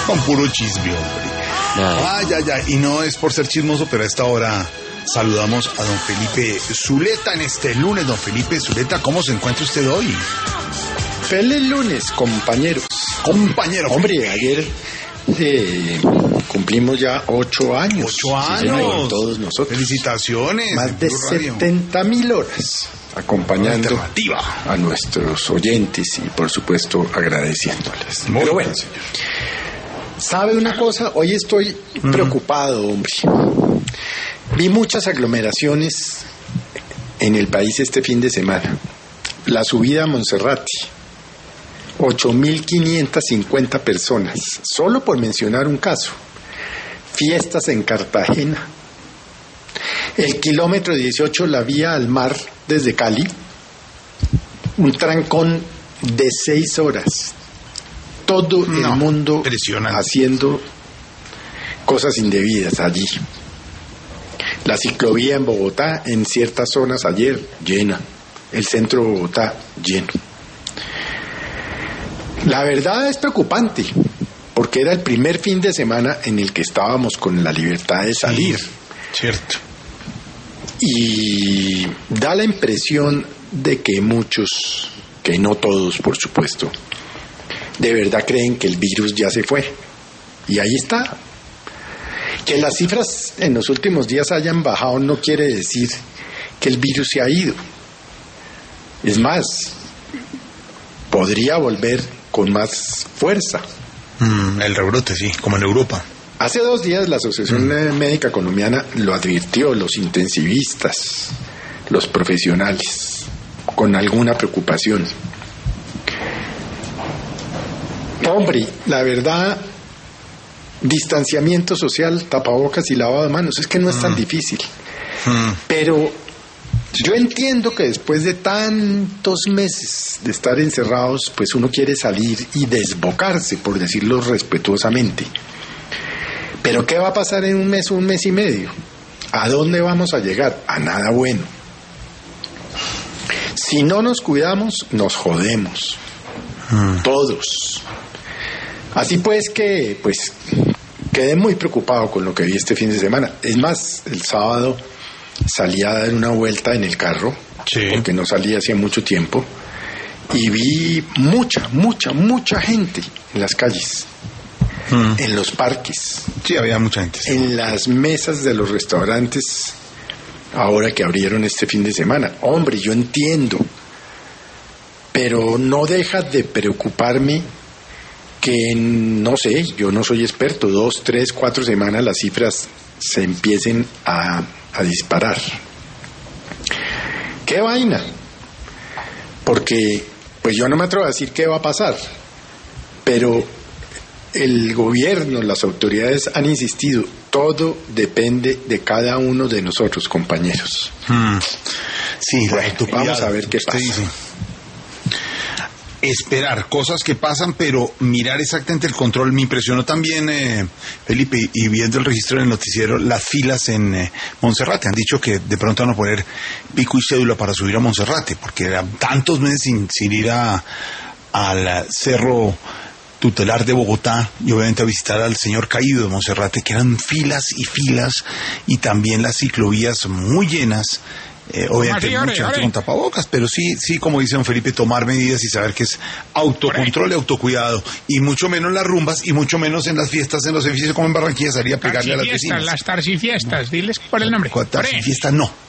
Con puro chisme, hombre. Y no es por ser chismoso, pero a esta hora saludamos a don Felipe Zuleta en este lunes. Don Felipe Zuleta, ¿cómo se encuentra usted hoy? Feliz lunes, compañeros. Compañero. Hombre, ayer cumplimos ya 8 años. 8 años. Sí, señor, todos nosotros. Felicitaciones. Más de 70,000 horas acompañando a nuestros oyentes y, por supuesto, agradeciéndoles. Pero bueno, ¿sabe una cosa? Hoy estoy preocupado, hombre. Vi muchas aglomeraciones en el país este fin de semana. La subida a Monserrate, 8.550 personas, solo por mencionar un caso. Fiestas en Cartagena. El kilómetro 18, la vía al mar desde Cali. Un trancón de 6 horas. Todo el mundo haciendo cosas indebidas allí. La ciclovía en Bogotá, en ciertas zonas ayer, llena. El centro de Bogotá, lleno. La verdad es preocupante, porque era el primer fin de semana en el que estábamos con la libertad de salir. Cierto. Y da la impresión de que muchos, que no todos, por supuesto, de verdad creen que el virus ya se fue. Y ahí está. Que las cifras en los últimos días hayan bajado no quiere decir que el virus se ha ido. Es más, podría volver con más fuerza. El rebrote, sí, como en Europa. Hace 2 días la Asociación Médica Colombiana lo advirtió, los intensivistas, los profesionales, con alguna preocupación. Hombre, la verdad, distanciamiento social, tapabocas y lavado de manos, es que no es tan difícil. Pero yo entiendo que después de tantos meses de estar encerrados, pues uno quiere salir y desbocarse, por decirlo respetuosamente. Pero ¿qué va a pasar en un mes y medio? ¿A dónde vamos a llegar? A nada bueno. Si no nos cuidamos, nos jodemos. Todos. Así pues que, quedé muy preocupado con lo que vi este fin de semana. Es más, el sábado salí a dar una vuelta en el carro, porque no salía hacía mucho tiempo, y vi mucha gente en las calles, en los parques. Sí, había mucha gente. Sí. En las mesas de los restaurantes, ahora que abrieron este fin de semana. Hombre, yo entiendo, pero no deja de preocuparme que, no sé, yo no soy experto, 2, 3, 4 semanas las cifras se empiecen a disparar. ¿Qué vaina? Porque, pues yo no me atrevo a decir qué va a pasar, pero el gobierno, las autoridades han insistido, todo depende de cada uno de nosotros, compañeros. Sí, bueno, vamos a ver qué pasa. Dice. Esperar cosas que pasan, pero mirar exactamente el control. Me impresionó también, Felipe, y viendo el registro en el noticiero, las filas en Monserrate. Han dicho que de pronto van a poner pico y cédula para subir a Monserrate, porque eran tantos meses sin ir al cerro tutelar de Bogotá y obviamente a visitar al señor caído de Monserrate, que eran filas y filas, y también las ciclovías muy llenas. Obviamente mucha gente con tapabocas, pero sí, como dice don Felipe, tomar medidas y saber que es autocontrol y autocuidado, y mucho menos las rumbas, y mucho menos en las fiestas, en los edificios como en Barranquilla, salir a pegarle a las vecinas. Las tarsifiestas, diles por el nombre. Tarsifiestas no.